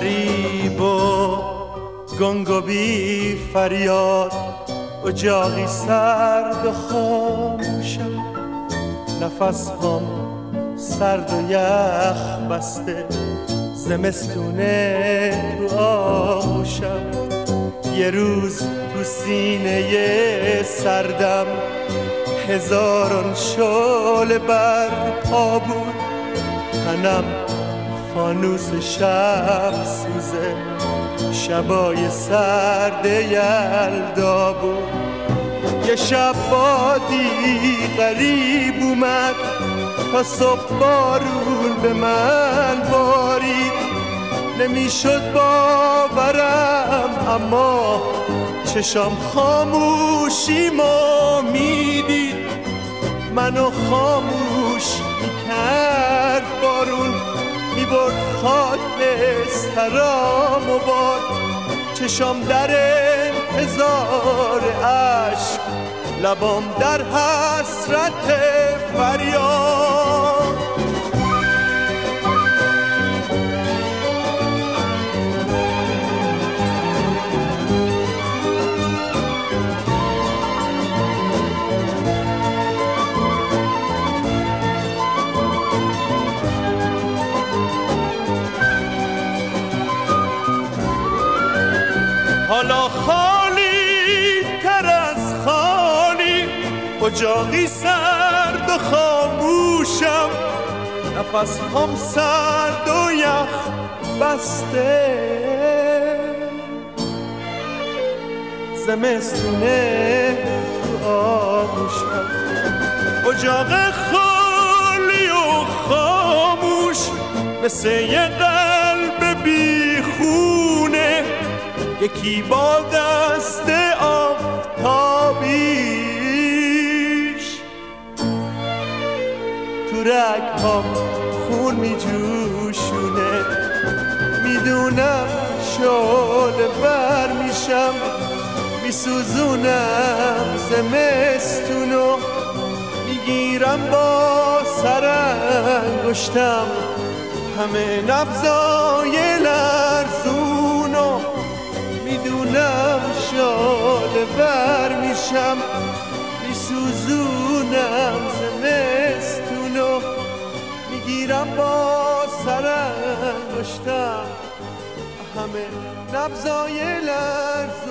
غریب و گنگ و بی فریاد، اجاقی سرد و خاموشم، نفس هم سرد و یخ بسته، زمستونه تو آغوشم. یه روز تو سینه سردم هزاران شعله برپا بود، تنم فانوس شب سوزه، شبای سرد یلدا بود. یه شب بادی غریب اومد، تا صبح بارون به من بارید. نمیشد باورم اما چشام خاموشیمو میدید، منو خاموش میکرد بارون، میبرد خاک بسترام و باد. چشام در انتظار عشق، لبام در حسرت فریاد. حالا خالی تر از خالی، اجاقی سرد و خاموشم، نفس هم سرد و یخ بسته، زمستونه تو آغوشم. اجاق خالی و خاموش، مثل یه قلب بیخونه، یکی با دست آفتابیش تو رگ‌هام خون می جوشونه. میدونم شعله ور میشم، میسوزونم زمستونو، میگیرم با سرانگشتم همه نبضای لرزونو. میدونم شعله ور میشم، میسوزونم زمستونو، میگیرم با سرانگشتم همه نبضای لرزونو.